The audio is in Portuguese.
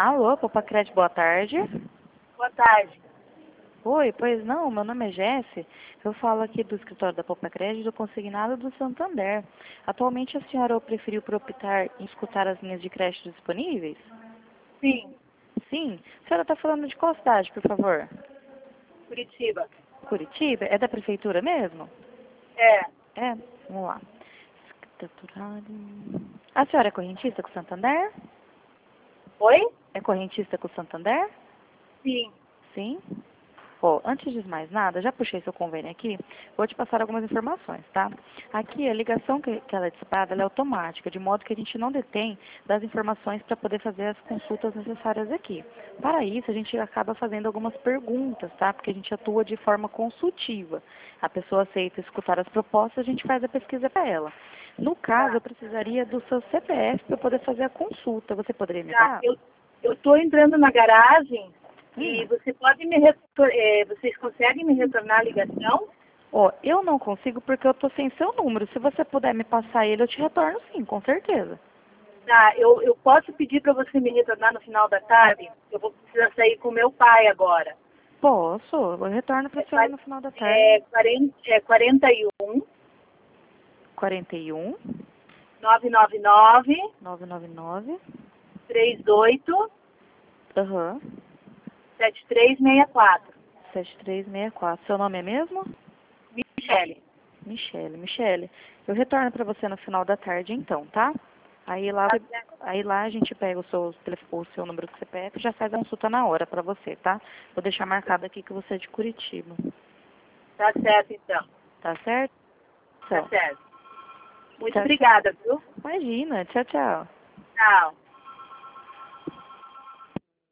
Alô, Popacred, boa tarde. Boa tarde. Oi, pois não, meu nome é Jesse. Eu falo aqui do escritório da Popacred do Consignado do Santander. Atualmente a senhora preferiu por optar em escutar as linhas de crédito disponíveis? Sim, Sim. A senhora está falando de qual cidade, por favor? Curitiba. Curitiba? É da prefeitura mesmo? É, É, vamos lá. A senhora é correntista com o Santander? oi? É correntista com o Santander? Sim. Sim. Ó, antes de mais nada, já puxei seu convênio aqui, vou te passar algumas informações, tá? Aqui, a ligação que ela é disparada, ela é automática, de modo que a gente não detém das informações para poder fazer as consultas necessárias aqui. Para isso, a gente acaba fazendo algumas perguntas, tá? Porque a gente atua de forma consultiva. A pessoa aceita escutar as propostas, a gente faz a pesquisa para ela. No caso, eu precisaria do seu CPF para poder fazer a consulta. Você poderia me Tá, dar? eu estou entrando na garagem e Hum. você pode vocês conseguem me retornar a ligação? Ó, eu não consigo porque eu tô sem seu número. Se você puder me passar ele, eu te retorno sim, com certeza. Tá, eu posso pedir para você me retornar no final da tarde? Eu vou precisar sair com meu pai agora. Posso, eu retorno para a senhora no final da tarde. É 41 41 999 999 38 aham 7364. 7364. Seu nome é mesmo? Michele. Michele. Eu retorno para você no final da tarde então, tá? Aí lá, Tá certo. aí lá a gente pega o seu número do CPF e já faz a consulta na hora para você, tá? Vou deixar marcado aqui que você é de Curitiba. Tá certo, então. Tá certo? Tá Então, certo. Muito tchau, tchau. obrigada, viu? Imagina, tchau, tchau. Tchau.